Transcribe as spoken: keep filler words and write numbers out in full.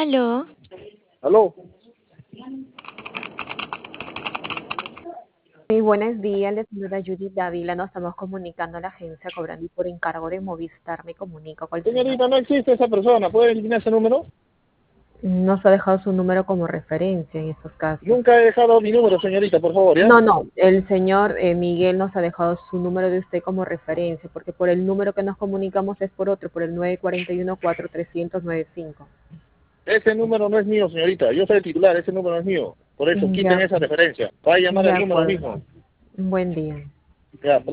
Aló. ¿Aló? Muy buenos días, la señora Judith Dávila. Nos estamos comunicando a la agencia cobrando y por encargo de Movistar me comunico con el señor. Señorita, no existe esa persona. ¿Puede eliminar ese número? Nos ha dejado su número como referencia en estos casos. Nunca he dejado mi número, señorita, por favor, ¿ya? No, no, el señor eh, Miguel nos ha dejado su número de usted como referencia, porque por el número que nos comunicamos es por otro, por el nueve cuatro uno, cuatro tres cero cero nueve cinco. Ese número no es mío, señorita. Yo soy el titular, ese número no es mío. Por eso, quiten Ya, esa referencia. Va a llamar de al número acuerdo. mismo. Un buen día. Ya,